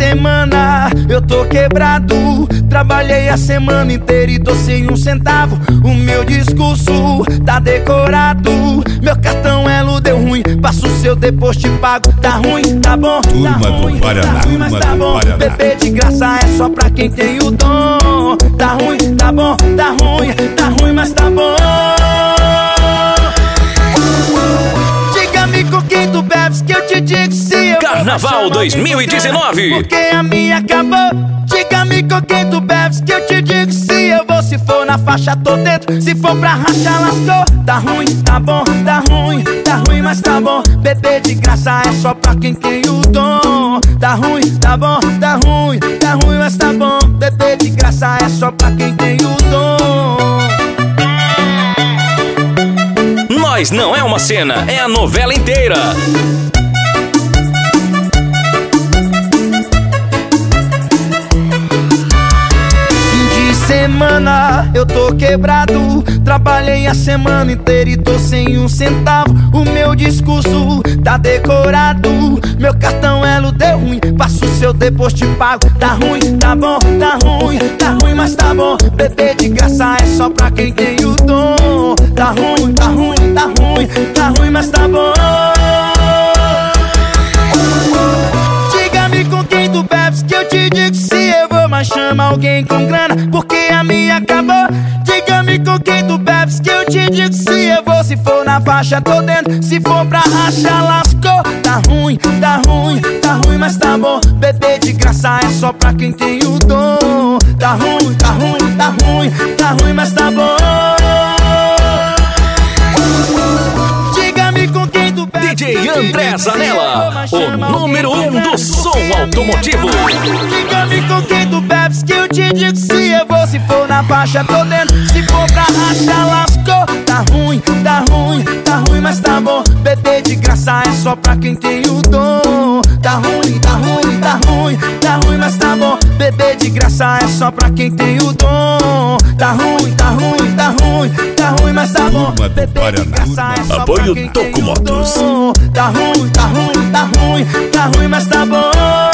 semana eu tô quebrado. Trabalhei a semana inteira e tô sem um centavo. O meu discurso tá decorado. Meu cartão Elo deu ruim, passo o seu depois te pago. Tá ruim, tá bom, tá ruim, tá ruim, mas tá bom. Beber de graça é só pra quem tem o dom. Tá ruim, tá bom, tá ruim, mas tá bom. Diga-me com quem tu bebes que eu te digo se eu Carnaval 2019. Porque a minha acabou. Diga-me com quem tu bebes que eu te digo se eu vou. Se for na faixa tô dentro, se for pra rachar lascou. Tá ruim, tá bom, tá ruim, mas tá bom. Beber de graça é só pra quem tem o dom. Tá ruim, tá bom, tá ruim, mas tá bom. Beber de graça é só pra quem tem o dom. Nós não é uma cena, é a novela inteira. Semana eu tô quebrado. Trabalhei a semana inteira e tô sem um centavo. O meu discurso tá decorado. Meu cartão Elo deu ruim, passo o seu depois te pago. Tá ruim, tá bom, tá ruim, mas tá bom. Beber de graça é só pra quem tem o dom. Tá ruim, tá ruim, mas tá bom. Diga-me com quem tu bebes que eu te digo se eu vou. Mas chama alguém com grana, porque a minha acabou. Diga-me com quem tu bebes que eu te digo se eu vou. Se for na faixa tô dentro, se for pra rachar lascou. Tá ruim, mas tá bom. Beber de graça é só pra quem tem o dom. Tá ruim, mas tá bom. Diga-me com quem tu bebes. DJ André Zanella, o número 1 do som automotivo. Diga-me com quem tu bebes que eu te digo se eu vou. Se for na faixa tô dentro, se for pra rachar lascou. Tá ruim, mas tá bom. Beber de graça é só pra quem tem o dom. Tá ruim, mas tá bom. Beber de graça é só pra quem tem o dom. Tá ruim, mas tá bom. Beber de graça é só pra quem tem o dom. Tá ruim, mas tá bom.